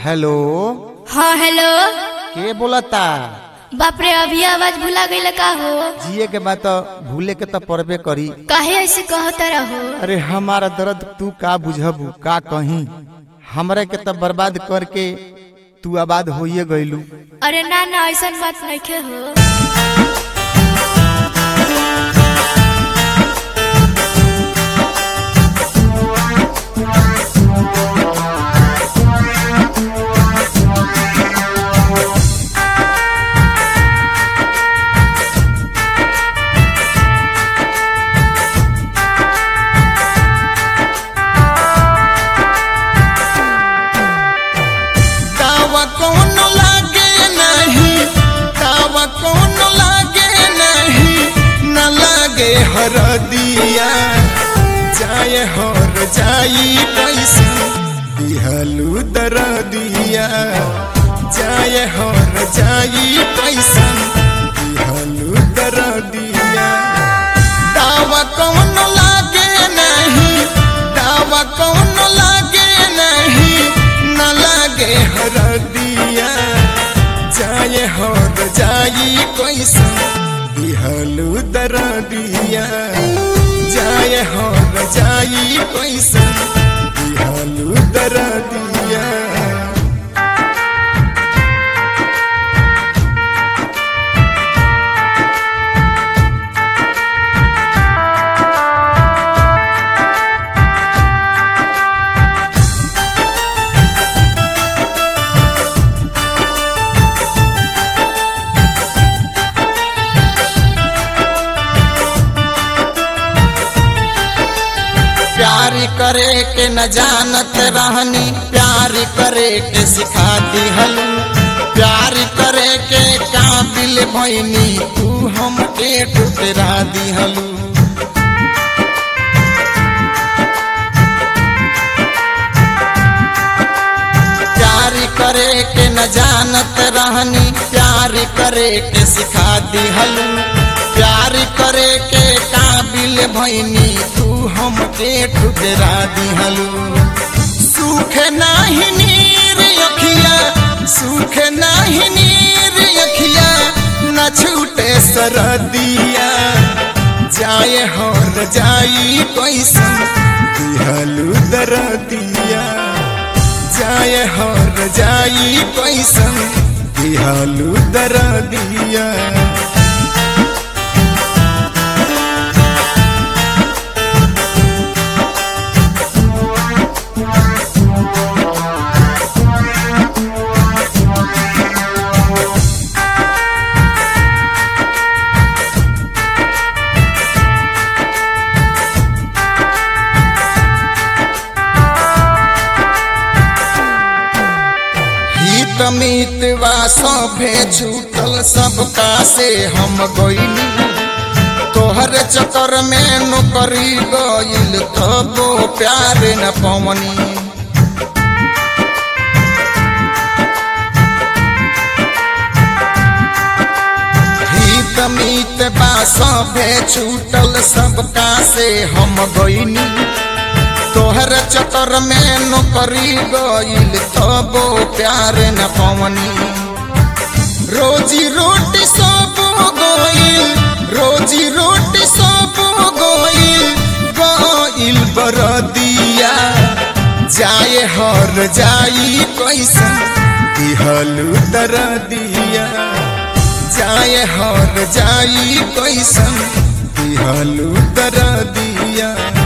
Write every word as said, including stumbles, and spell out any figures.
Hello. हाँ hello. के बोलता? बाप रे अभी आवाज भुला गई का हो? जिए के बात भूले के तो परबे करी। काहे ऐसे कहता रहो? अरे हमारा दर्द तू का बुझबू का कहीं, हमरे के तो बर्बाद करके तू आबाद होइए गइलू। अरे ना ना ऐसा बात नहीं हो। हरदिया जाए हर जाई कैसे दिहलू दरदिया, जाए हर जाई कैसे दिहलू दरदिया। दावा कौन लागे नहीं, दावा कौन लागे नहीं, न लागे हरदिया जाए हर जाई कैसे दिहलू दरदिया, जाए हर जाई कैसे दिहलू दरदिया। प्यार करे के न जानत रहनी, प्यार करे के सिखा दिहलू, प्यार करे के काबिल भइनी तू हमके ठुकरा दिहलू। प्यार करे के न जानत रहनी, प्यार करे के सिखा दिहलू, प्यार करे के काबिल भइनी तू हमके ठुकरा दिहलू। सुख नाही नीर अखिया, सुख नाही नीर अखिया, न छूटे सरदिया जाए हर जाई कैसे दिहलू दरदिया, जाए हर जाई कैसे दिहलू दरदिया। मितवा सभे छूटल सबका से हम गइली, तोहर चक्कर में नौकरी गइल तबो प्यार न पवनी। हित मितवा सभे छूटल सबका से हम गइली, तोहर चक्कर में नौकरी गइल तबो प्यार न पवनी। रोजी रोटी सब गइल, रोजी रोटी सब गइल, गइल बरदिया जाए हर जाई कैसे दिहलू दरदिया, जाए हर जाई कैसे दिहलू दरदिया।